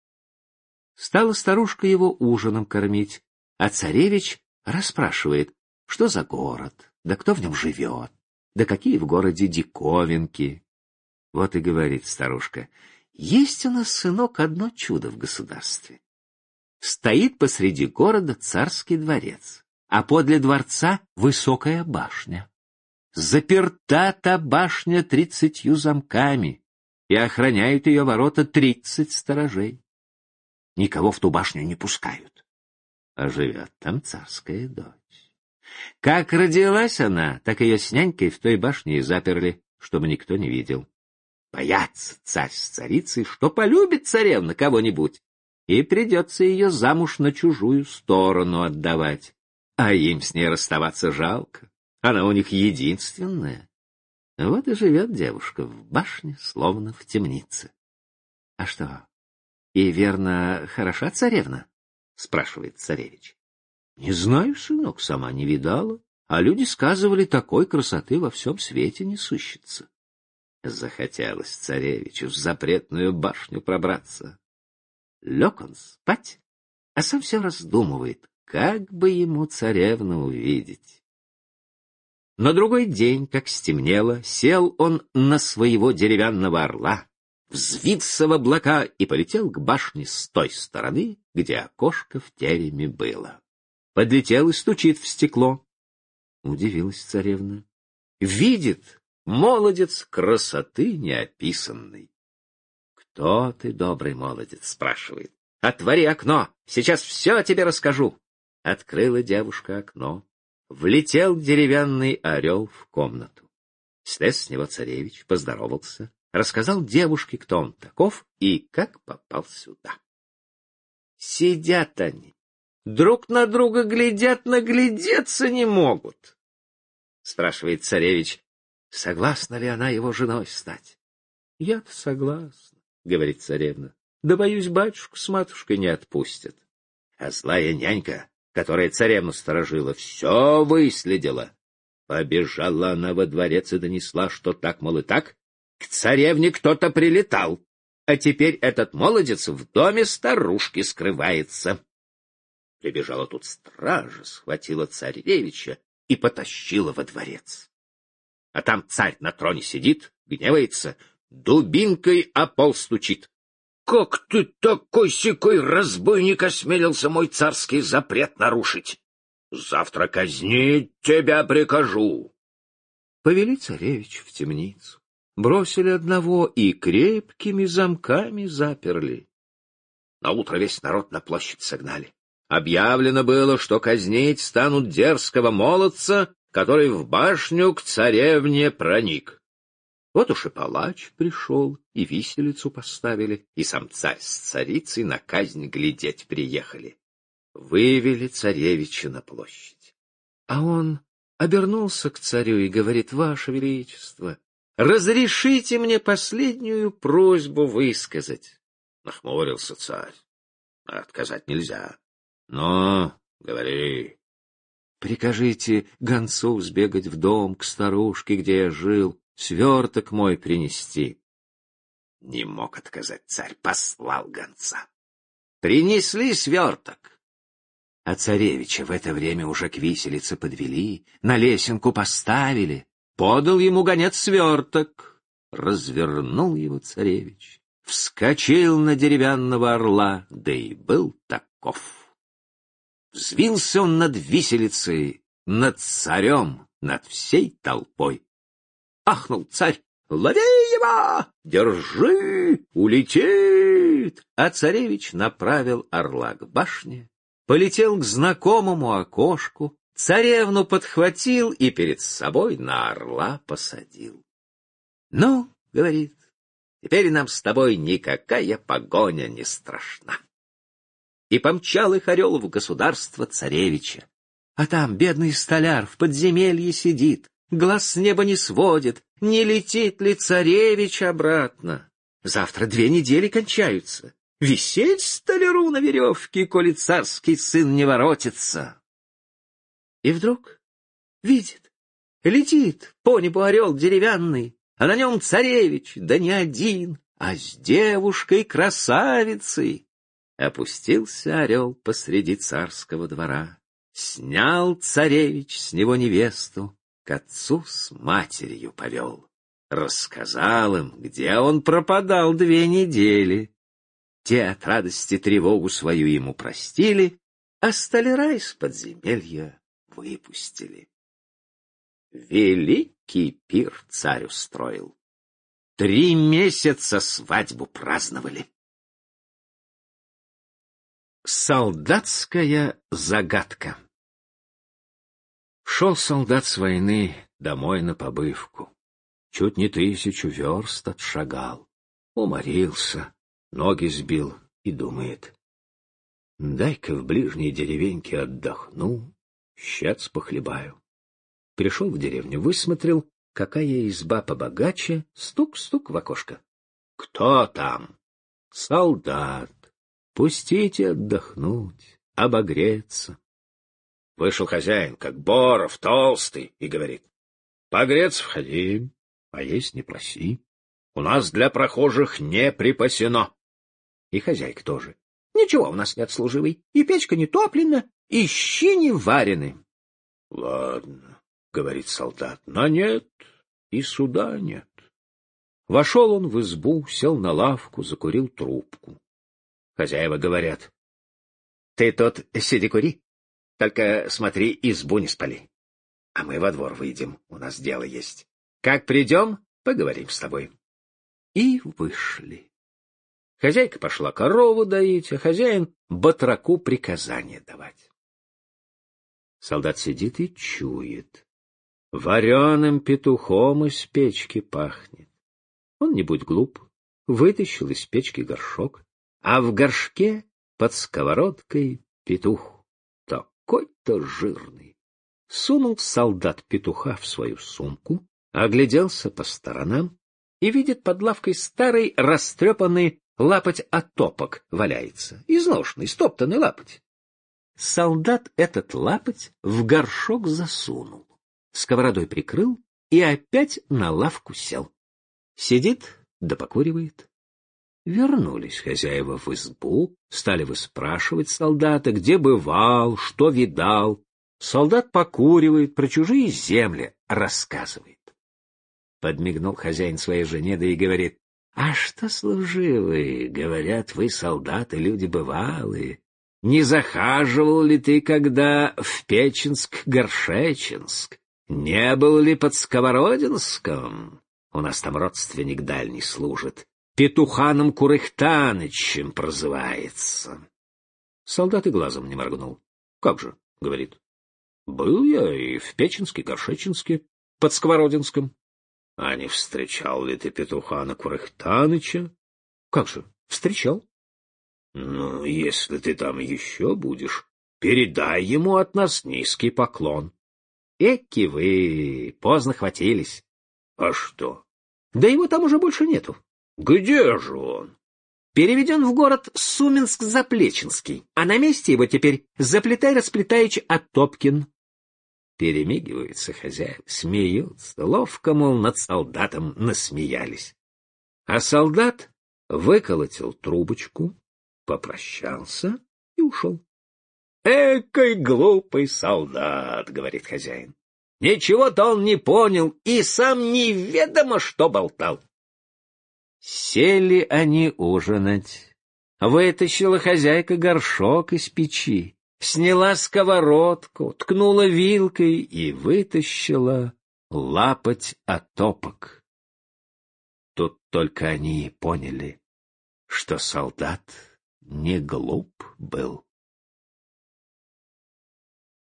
Стала старушка его ужином кормить, а царевич расспрашивает, что за город, да кто в нем живет, да какие в городе диковинки. Вот и говорит старушка: есть у нас, сынок, одно чудо в государстве. Стоит посреди города царский дворец, а подле дворца высокая башня. Заперта та башня 30 замками, и охраняют ее ворота 30 сторожей. Никого в ту башню не пускают. А живет там царская дочь. Как родилась она, так ее с нянькой в той башне и заперли, чтобы никто не видел. Боятся царь с царицей, что полюбит царевна кого-нибудь, и придется ее замуж на чужую сторону отдавать. А им с ней расставаться жалко. Она у них единственная. Вот и живет девушка в башне, словно в темнице. — А что, и верно, хороша царевна? — спрашивает царевич. — Не знаю, сынок, сама не видала, а люди сказывали, такой красоты во всем свете не сыщется. Захотелось царевичу в запретную башню пробраться. Лег он спать, а сам все раздумывает, как бы ему царевну увидеть. На другой день, как стемнело, сел он на своего деревянного орла, взвился в облака и полетел к башне с той стороны, где окошко в тереме было. Подлетел и стучит в стекло. Удивилась царевна. Видит молодец красоты неописанной. — Кто ты, добрый молодец? — спрашивает. — Отвори окно, сейчас все тебе расскажу. Открыла девушка окно. Влетел деревянный орел в комнату. Слез с него царевич, поздоровался, рассказал девушке, кто он таков и как попал сюда. Сидят они, друг на друга глядят, наглядеться не могут. Спрашивает царевич, согласна ли она его женой стать. — Я-то согласна, — говорит царевна, — да, боюсь, батюшку с матушкой не отпустят. А злая нянька, которая царевну сторожила, все выследила. Побежала она во дворец и донесла, что так, мол, и так, к царевне кто-то прилетал, а теперь этот молодец в доме старушки скрывается. Прибежала тут стража, схватила царевича и потащила во дворец. А там царь на троне сидит, гневается, дубинкой о пол стучит. «Как ты такой-сякой разбойник осмелился мой царский запрет нарушить? Завтра казнить тебя прикажу!» Повели царевич в темницу, бросили одного и крепкими замками заперли. Наутро весь народ на площадь согнали. Объявлено было, что казнить станут дерзкого молодца, который в башню к царевне проник. Вот уж и палач пришел, и виселицу поставили, и сам царь с царицей на казнь глядеть приехали. Вывели царевича на площадь. А он обернулся к царю и говорит: «Ваше Величество, разрешите мне последнюю просьбу высказать». Нахмурился царь. Отказать нельзя. Но, говори. Прикажите гонцу сбегать в дом к старушке, где я жил, сверток мой принести. — Не мог отказать царь, послал гонца. Принесли сверток. А царевича в это время уже к виселице подвели, на лесенку поставили. Подал ему гонец сверток. Развернул его царевич, вскочил на деревянного орла, да и был таков. Взвился он над виселицей, над царем, над всей толпой. Ахнул царь: «Лови его! Держи! Улетит!» А царевич направил орла к башне, полетел к знакомому окошку, царевну подхватил и перед собой на орла посадил. «Ну, — говорит, — теперь нам с тобой никакая погоня не страшна». И помчал их орел в государство царевича. А там бедный столяр в подземелье сидит, глаз с неба не сводит, не летит ли царевич обратно. Завтра 2 недели кончаются. Висеть столяру на веревке, коли царский сын не воротится. И вдруг видит, летит по небу орел деревянный, а на нем царевич, да не один, а с девушкой-красавицей. Опустился орел посреди царского двора, снял царевич с него невесту, к отцу с матерью повел. Рассказал им, где он пропадал 2 недели. Те от радости тревогу свою ему простили, а столяра из подземелья выпустили. Великий пир царь устроил. 3 месяца свадьбу праздновали. Солдатская загадка. Шел солдат с войны домой на побывку. Чуть не 1000 верст отшагал. Уморился, ноги сбил и думает: дай-ка в ближней деревеньке отдохну, щец похлебаю. Пришел в деревню, высмотрел, какая изба побогаче, стук-стук в окошко. Кто там? Солдат. Пустите отдохнуть, обогреться. Вышел хозяин, как боров, толстый, и говорит: погреться входи, а есть не проси. У нас для прохожих не припасено. И хозяйка тоже: ничего у нас нет, служивый, и печка не топлена, и щи не варены. Ладно, говорит солдат, но нет, и суда нет. Вошел он в избу, сел на лавку, закурил трубку. Хозяева говорят: ты тут сиди кури, только смотри, избу не спали. А мы во двор выйдем, у нас дело есть. Как придем, поговорим с тобой. И вышли. Хозяйка пошла корову доить, а хозяин батраку приказание давать. Солдат сидит и чует: вареным петухом из печки пахнет. Он, не будь глуп, вытащил из печки горшок, а в горшке под сковородкой петух, такой-то жирный. Сунул солдат петуха в свою сумку, огляделся по сторонам и видит, под лавкой старый растрепанный лапоть отопок валяется, изношенный, стоптанный лапоть. Солдат этот лапоть в горшок засунул, сковородой прикрыл и опять на лавку сел. Сидит да покуривает. Вернулись хозяева в избу, стали выспрашивать солдата, где бывал, что видал. Солдат покуривает, про чужие земли рассказывает. Подмигнул хозяин своей жене, да и говорит: а что, служивые, говорят, вы, солдаты, люди бывалые. Не захаживал ли ты когда в Печенск-Горшеченск? Не был ли под Сковородинском? У нас там родственник дальний служит. Петуханом Курыхтанычем прозывается. Солдат и глазом не моргнул. — Как же, — говорит, — был я и в Печенске, Горшеченске, под Сковородинском. — А не встречал ли ты Петухана Курыхтаныча? — Как же, встречал. — Ну, если ты там еще будешь, передай ему от нас низкий поклон. — Эки вы, поздно хватились. — А что? — Да его там уже больше нету. — Где же он? — Переведен в город Суменск-Заплеченский, а на месте его теперь Заплетай-Расплетаич Отопкин. Перемигиваются хозяева, смеются, ловко, мол, над солдатом насмеялись. А солдат выколотил трубочку, попрощался и ушел. «Экой глупый солдат», — говорит хозяин. «Ничего-то он не понял и сам неведомо что болтал». Сели они ужинать. Вытащила хозяйка горшок из печи, сняла сковородку, ткнула вилкой и вытащила лапоть отопок. Тут только они и поняли, что солдат не глуп был.